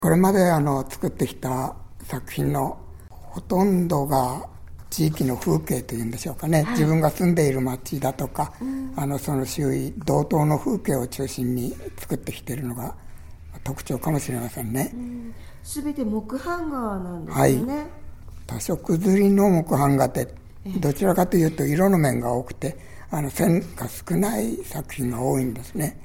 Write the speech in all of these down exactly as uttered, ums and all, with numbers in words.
これまであの作ってきた作品のほとんどが地域の風景というんでしょうかね、はい、自分が住んでいる町だとか、うん、あのその周囲道東の風景を中心に作ってきているのが特徴かもしれませんね。うん、 全て木版画なんですよね。はい、 多色刷りの木版画ってどちらかというと色の面が多くてあの線が少ない作品が多いんですね。うん、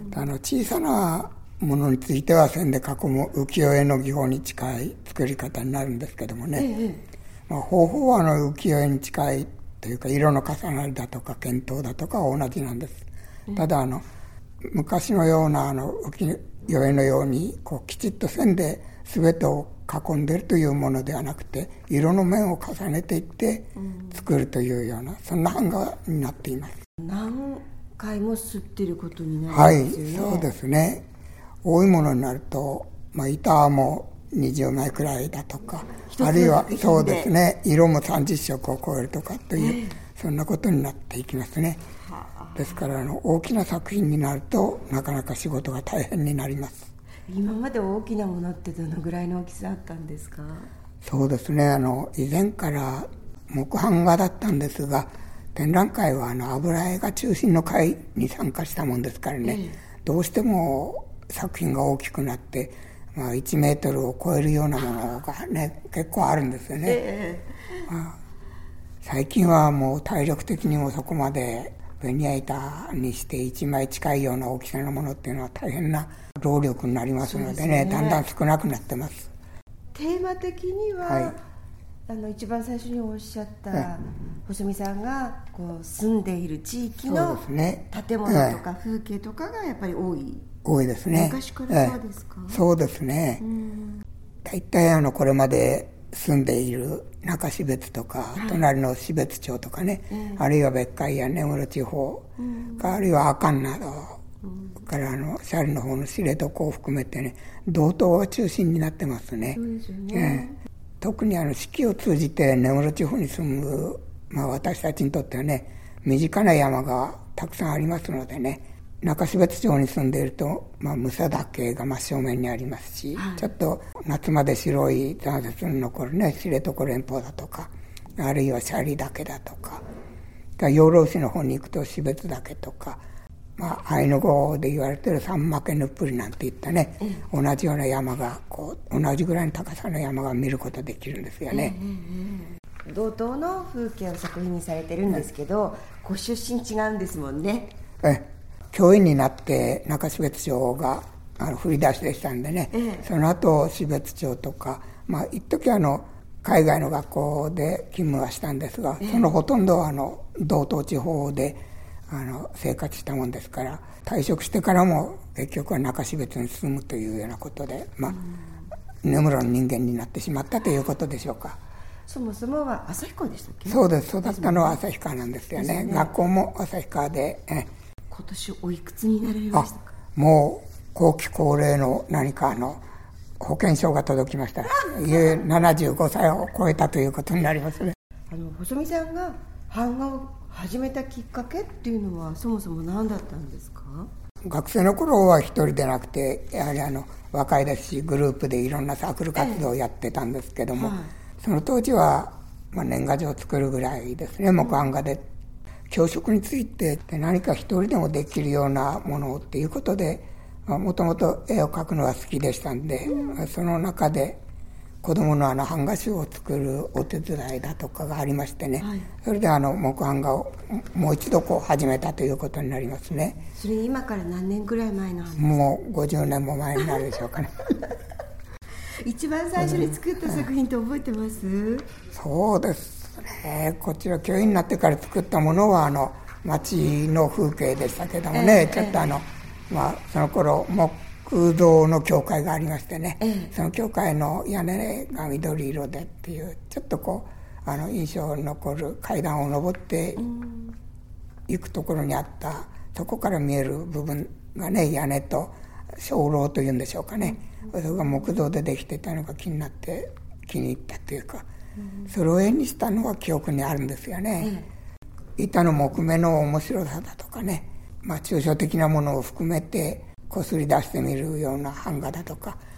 あの小さなものについては線で囲む浮世絵の技法に近い作り方になるんですけどもね、ええまあ、方法はあの浮世絵に近いというか色の重なりだとか見当だとかは同じなんです。ええ、ただあの昔のようなあの浮世絵のようにこうきちっと線で全てを囲んでいるというものではなくて色の面を重ねていって作るというような、うん、そんな版画になっています。 何回も刷っていることになるんですよね。 はい、そうですね。多いものになると、まあ、板もにじゅうまいくらいだとか、あるいはそうですね、色もさんじゅっしょくを超えるとかという、えー、そんなことになっていきますね。ですからあの大きな作品になるとなかなか仕事が大変になります。 今まで大きなものってどのぐらいの大きさあったんですか？ そうですね、あの以前から木版画だったんですが、展覧会はあの油絵が中心の会に参加したもんですからね、えー、どうしても作品が大きくなって、まあ、いちメートルを超えるようなものがね結構あるんですよね。えーまあ、最近はもう体力的にもそこまでベニヤ板にしていちまい近いような大きさのものっていうのは大変な労力になりますので ね, でねだんだん少なくなってます。 テーマ的には、はい、あの一番最初におっしゃった細見さんがこう住んでいる地域の建物とか風景とかがやっぱり多い。 多いですね。 昔からそうですか？ ええ、そうですね。うん、大体あのこれまで住んでいる中標津とか、はい、隣の標津町とかね、えー、あるいは別海や根室地方、うん、あるいは阿寒など、うん、からあの斜里の方の知床を含めてね、道東が中心になってますね。 そうですよね。 えー、特にあの四季を通じて根室地方に住む、まあ、私たちにとってはね身近な山がたくさんありますのでね、中標津町に住んでいると、まあ、武蔵岳が真正面にありますし、はい、ちょっと夏まで白い残雪に残るね知床連峰だとか、あるいは斜里岳だとか、養老市の方に行くと標津岳とか、まあ、アイヌ語で言われている三負ぬっぷりなんていったね、うん、同じような山がこう同じぐらいの高さの山が見ることができるんですよね。うんうんうん、道東の風景を作品にされてるんですけど、ね、ご出身違うんですもんね。 え教員になって中標津町があの振り出しでしたんでね、ええ、その後標津町とか、まあ一時あの海外の学校で勤務はしたんですが、ええ、そのほとんどはあの道東地方であの生活したもんですから、退職してからも結局は中標津に住むというようなことで、まあ根室の人間になってしまったということでしょうか。 そもそもは旭川でしたっけ？ そうです。育ったのは旭川なんですよ ね, ね学校も旭川で、え今年おいくつになられましたか？ もう後期高齢の何かあの保険証が届きました。ななじゅうごさいを超えたということになりますね。 あの細見さんが版画を始めたきっかけっていうのはそもそも何だったんですか？ 学生の頃は一人でなくて、やはりあの若いですしグループでいろんなサークル活動をやってたんですけども、ええはい、その当時は、まあ、年賀状を作るぐらいですね。木版画で教職について何か一人でもできるようなものっていうことで、もともと絵を描くのが好きでしたんで、うん、その中で子供のあの版画集を作るお手伝いだとかがありましてね、はい、それであの木版画をもう一度こう始めたということになりますね。 それ今から何年くらい前の話ですか？ もうごじゅうねんも前になるでしょうかね。 一番最初に作った作品って覚えてます？うん、 そうですね。こちら教員になってから作ったものはあの町の風景でしたけどもね、えー、ちょっとあの、えー、まあその頃木造の教会がありましてね、えー、その教会の屋根が緑色でっていうちょっとこうあの印象に残る階段を登っていくところにあった、そこから見える部分がね屋根と鐘楼というんでしょうかね、うん、それが木造でできてたのが気になって気に入ったというか、うん、それを絵にしたのは記憶にあるんですよね。うん、板の木目の面白さだとかね、まあ抽象的なものを含めてこすり出してみるような版画だとか、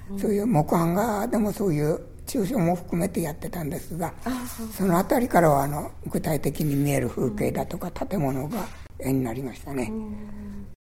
うん、そういう木版画でもそういう抽象も含めてやってたんですが、そのあたりからはあの具体的に見える風景だとか建物が絵になりましたね。うん